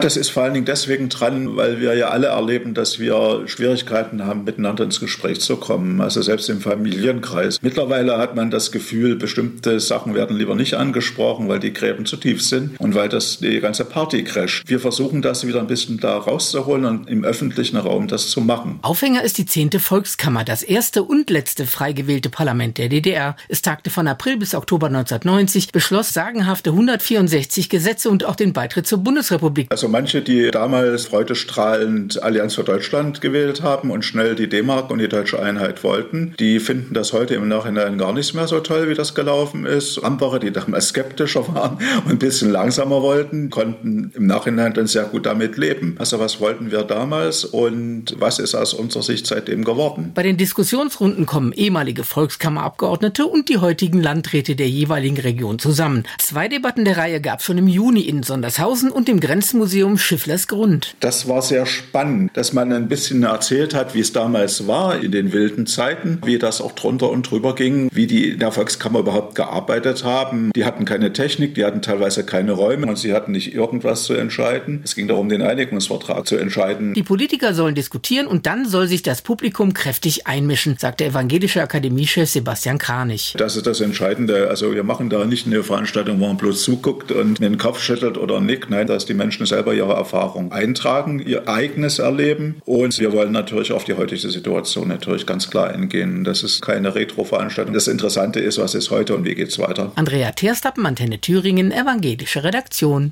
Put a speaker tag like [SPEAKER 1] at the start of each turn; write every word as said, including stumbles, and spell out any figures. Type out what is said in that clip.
[SPEAKER 1] Das ist vor allen Dingen deswegen dran, weil wir ja alle erleben, dass wir Schwierigkeiten haben, miteinander ins Gespräch zu kommen. Also selbst im Familienkreis. Mittlerweile hat man das Gefühl, bestimmte Sachen werden lieber nicht angesprochen, weil die Gräben zu tief sind und weil das die ganze Party crasht. Wir versuchen das wieder ein bisschen da rauszuholen und im öffentlichen Raum das zu machen.
[SPEAKER 2] Aufhänger ist die zehnte Volkskammer, das erste und letzte frei gewählte Parlament der D D R. Es tagte von April bis Oktober neunzehnhundertneunzig, beschloss sagenhafte hundertvierundsechzig Gesetze und auch den Beitritt zur Bundesrepublik.
[SPEAKER 1] Also manche, die damals freudestrahlend Allianz für Deutschland gewählt haben und schnell die D-Mark und die deutsche Einheit wollten, die finden das heute im Nachhinein gar nicht mehr so toll, wie das gelaufen ist. Andere, die damals skeptischer waren und ein bisschen langsamer wollten, konnten im Nachhinein dann sehr gut damit leben. Also was wollten wir damals und was ist aus unserer Sicht seitdem geworden?
[SPEAKER 2] Bei den Diskussionsrunden kommen ehemalige Volkskammerabgeordnete und die heutigen Landräte der jeweiligen Region zusammen. Zwei Debatten der Reihe gab es schon im Juni in Sondershausen und im Grenzmuseum Schifflers Grund.
[SPEAKER 1] Das war sehr spannend, dass man ein bisschen erzählt hat, wie es damals war in den wilden Zeiten, wie das auch drunter und drüber ging, wie die in der Volkskammer überhaupt gearbeitet haben. Die hatten keine Technik, die hatten teilweise keine Räume und sie hatten nicht irgendwas zu entscheiden. Es ging darum, den Einigungsvertrag zu entscheiden.
[SPEAKER 2] Die Politiker sollen diskutieren und dann soll sich das Publikum kräftig einmischen, sagt der evangelische Akademiechef Sebastian Kranich.
[SPEAKER 1] Das ist das Entscheidende. Also wir machen da nicht eine Veranstaltung, wo man bloß zuguckt und den Kopf schüttelt oder nickt. Nein, dass die Menschen selber ihre Erfahrung eintragen, ihr eigenes erleben und wir wollen natürlich auf die heutige Situation natürlich ganz klar eingehen. Das ist keine Retro-Veranstaltung. Das Interessante ist, was ist heute und wie geht's weiter.
[SPEAKER 2] Andrea Terstappen, Antenne Thüringen, evangelische Redaktion.